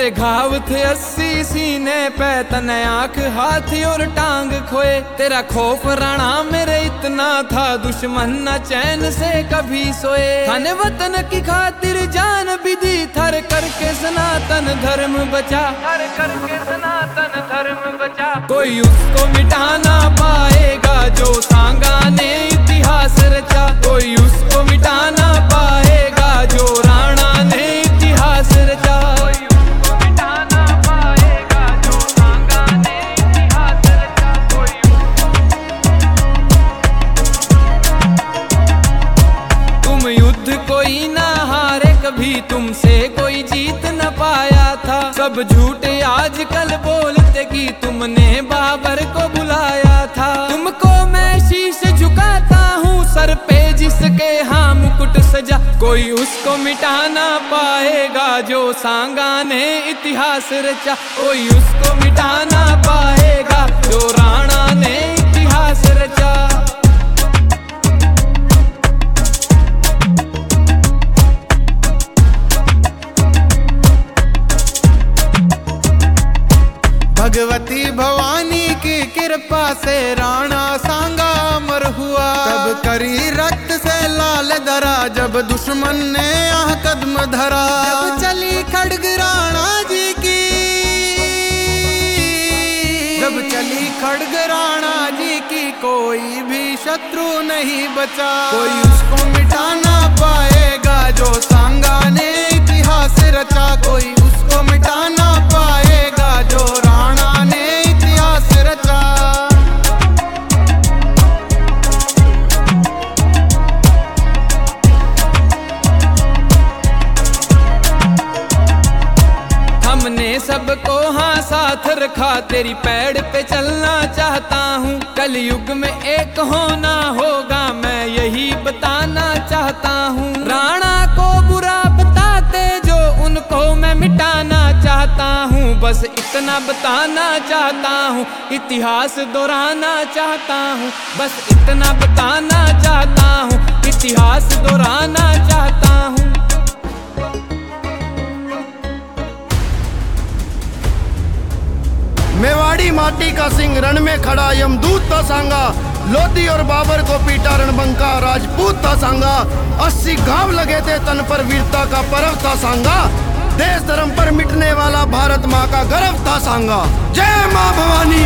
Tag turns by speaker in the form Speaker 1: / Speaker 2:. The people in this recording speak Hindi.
Speaker 1: तेरे घाव थे 80 सीने पे, तने आंख हाथ और टांग खोए। तेरा खौफ राणा मेरे इतना था, दुश्मन न चैन से कभी सोए। खाने वतन की खातिर जान भी दी, थर करके सनातन धर्म बचा, थर करके सनातन धर्म बचा। कोई उसको मिटा ना पाएगा जो सांगा ने इतिहास रचा, कोई उसको मिटा ना पाएगा जो राणा ने इतिहास रचा। कोई उसको मिटा ना पाएगा जो सांगा ने इतिहास रचा, कोई तुम युद्ध कोई ना हारे कभी, तुमसे कोई जीत न पाया था। सब झूठे आजकल बोलते कि तुमने बाबर को बुलाया था। तुमको मैं शीश झुकाता हूँ सर पे जिसके हाँ मुकुट सजा, कोई उसको मिटा ना पाएगा जो सांगा ने इतिहास रचा। कोई उसको मिटा ना पाएगा जो राणा ने इतिहास रचा। भगवती भवानी की कृपा से राणा सांगा अमर हुआ। तब करी रक्त से लाल धरा, जब दुश्मन ने आह कदम धरा। जब चली खड्ग राणा जी की, जब चली खड्ग राणा जी की, कोई भी शत्रु नहीं बचा। कोई उसको मिटा ना पाएगा जो सांगा ने इतिहास रचा। कोई उसको मिटा ना पाएगा जो राणा ने इतिहास रचा। हमने सबको हाँ साथ रखा, तेरी पैड़ पे चलना चाहता हूँ। कलयुग में एक होना होगा, मैं यही बताना चाहता हूँ। राणा को बुरा बताते जो, उनको मैं मिटाना चाहता हूँ। बस इतना बताना चाहता हूँ, इतिहास दोहराना चाहता हूँ। बस इतना बताना चाहता हूँ, इतिहास दोहराना चाहता हूँ।
Speaker 2: मेवाड़ी माटी का सिंह रण में खड़ा यमदूत था सांगा। लोधी और बाबर को पीटा रणबंका, राजपूत था सांगा। 80 घाव लगे थे तन पर, वीरता का पर्व था सांगा। देश धर्म पर मिटने वाला भारत माँ का गर्व था सांगा। जय माँ भवानी।